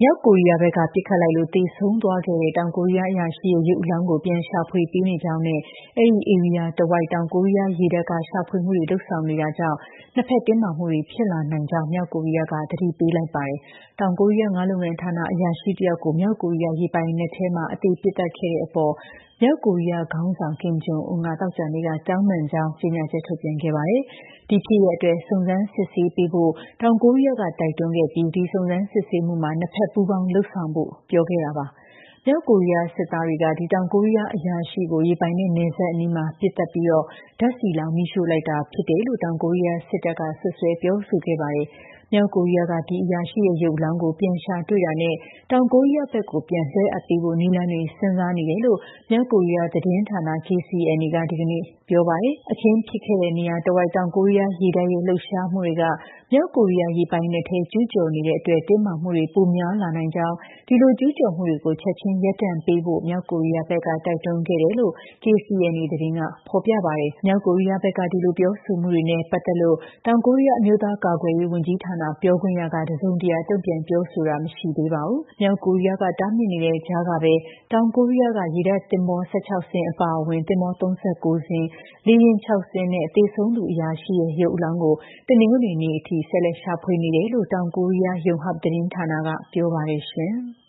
မြောက်ကိုရီးယားဘက်ကပစ်ခတ်လိုက်လို့သေဆုံးသွားခဲ့တဲ့တောင်ကိုရီးယားအရာရှိရဲ့ရုပ်အလောင်းကိုပြန်ရှာဖွေပေးနေကြောင်းနဲ့အဲဒီဧရိယာတစ်ဝိုက်တောင်ကိုရီးယားရေတပ်ကရှာဖွေမှုတွေလုပ်ဆောင်နေတာကြောင့်နှစ်ဖက်တင်းမာမှုတွေဖြစ်လာနိုင်ကြောင်းမြောက်ကိုရီးယားကသတိပေးလိုက်ပါတယ်။တောင်ကိုရီးယားငါးလုပ်ငန်းဌာနအရာရှိတစ်ယောက်ကိုမြောက်ကိုရီးယားရေပိုင်နက်ထဲမှာအသေပစ်သတ်ခဲ့တဲ့အပေါ်မြောက်ကိုရီးယားခေါင်းဆောင်ကင်ဂျုံအွန်းကသောကြာနေ့ကတောင်းပန်ကြောင်းကြေညာချက်ထုတ်ပြန်ခဲ့ပါတယ်။ဒီဖြစ်ရပ်အတွက်စုံစမ်းစစ်ဆေးပေးဖို့တောင်ကိုရီးယားကတိုက်တွန်းခဲ့ပြီးဒီစုံစမ်းစစ်ဆေးမှုမှာနှစ်ဖက်ပူးပေါင်းလုပ်ဆောင်ဖို့ပြောခဲ့တာပါ။မြောက်ကိုရီးယားစစ်သားတွေကဒီတောင်ကိုရီးယားအရာရှိကိုရေပိုင်တဲ့နယ်စပ်အနီးမှာပစ်သတ်ပြီးဓာတ်ဆီလောင်မိရှို့လိုက်တာဖြစ်တယ်လို့တောင်ကိုရီးယားစစ်တပ်ကဆွဆွဲပြောဆိုခဲ့ပါတယ်။မြောက်ကိုရီးယားကဒီအရာရှိရဲ့ရုပ်အလောင်းကိုပြန်ရှာတွေ့တာနဲ့တောင်ကိုရီးယားဘက်ကိုပြန်လွှဲအပ်ပေးဖို့နည်းလမ်းတွေစဉ်းစားနေတယ်လို့မြောက်ကိုရီးယားသတင်းဌာန KCNA ကဒီကနေ့ပြောပါတယ်။အခင်းဖြစ်ခဲ့တဲ့နေရာတစ်ဝိုက်တောင်ကိုရီးယားရေတပ်ရဲ့လှုပ်ရှားမှုတွေကမြောက်ကိုရီးယားရေပိုင်နက်ထဲကျူးကျော်နေတဲ့အတွက်တင်းမာမှုတွေပိုများလာနိုင်ကြောင်းဒီလိုကျူးကျော်မှုတွေကိုချက်ချင်းရပ်တန့်ပေးဖို့မြောက်ကိုရီးယားဘက်ကတိုက်တွန်းခဲ့တယ်လို့ KCNA သတင်းကဖော်ပြပါတယ်။မြောက်ကိုရီးယားဘက်ကဒီလိုပြောဆိုမှုတွေနဲ့ပတ်သက်လို့တောင်ကိုရီးယားအမျိုးသားကာကွယ်ရေးဝန်ကြီးဌာနပြောခွင့်ရကတစုံတရာတုံ့ပြန်ပြောဆိုတာမရှိသေးပါဘူး။မြောက်ကိုရီးယားကတားမြစ်နေတဲ့ကြားကပဲတောင်ကိုရီးယားကရေတပ်သင်္ဘော16စင်းအပါအဝင်သင်္ဘော39စင်းလေယာဉ်6စင်းနဲ့သေဆုံးသူအရာရှိရဲ့ရုပ်အလောင်းကိုတနင်္ဂနွေနေ့အထိဆက်လက်ရှာဖွေနေတယ်လို့တောင်ကိုရီးယားယုံဟပ်သတင်းဌာနကပြောပါတယ်ရှင်။